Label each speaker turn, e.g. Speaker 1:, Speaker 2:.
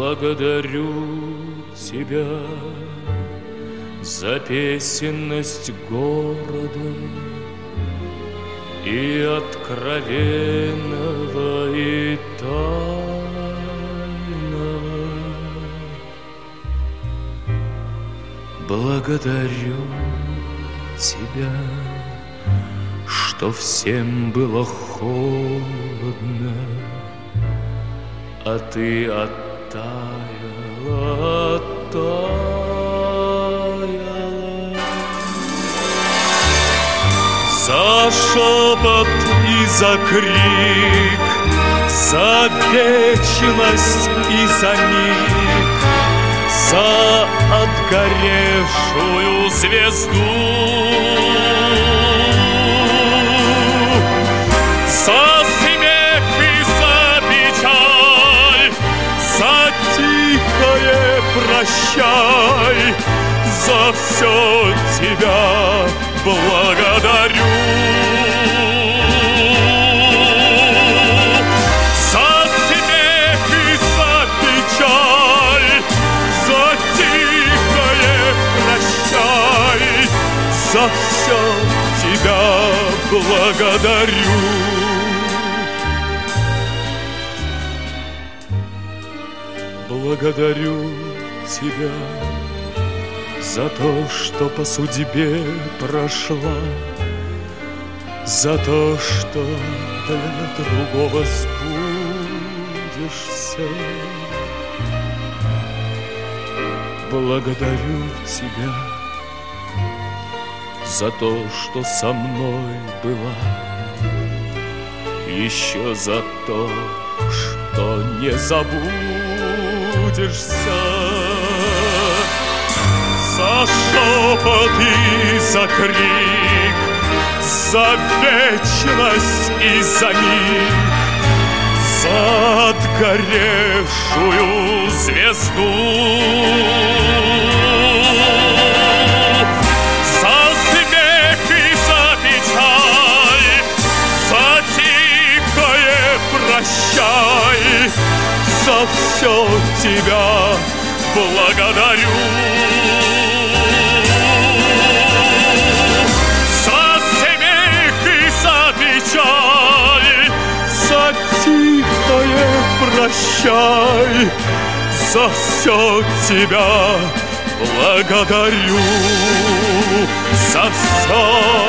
Speaker 1: Благодарю тебя за песенность города и откровенного, и тайного. Благодарю тебя, что всем было холодно, а ты оттаяла, оттаяла. За шепот и за крик, за вечность и за миг, за отгоревшую звезду, за смех и за печаль, за тихое прощай, за все тебя благодарю. За смех и за печаль, за тихое прощай, за все тебя благодарю. Благодарю тебя за то, что по судьбе прошла, за то, что для другого сбудешься. Благодарю тебя за то, что со мной была, еще за то, что не забудешься. За шепот и за крик, за вечность и за миг, за отгоревшую звезду, за смех и за печаль, за тихое прощай, за все тебя благодарю. За смех и за печаль, за тихое прощай, за все тебя благодарю, за все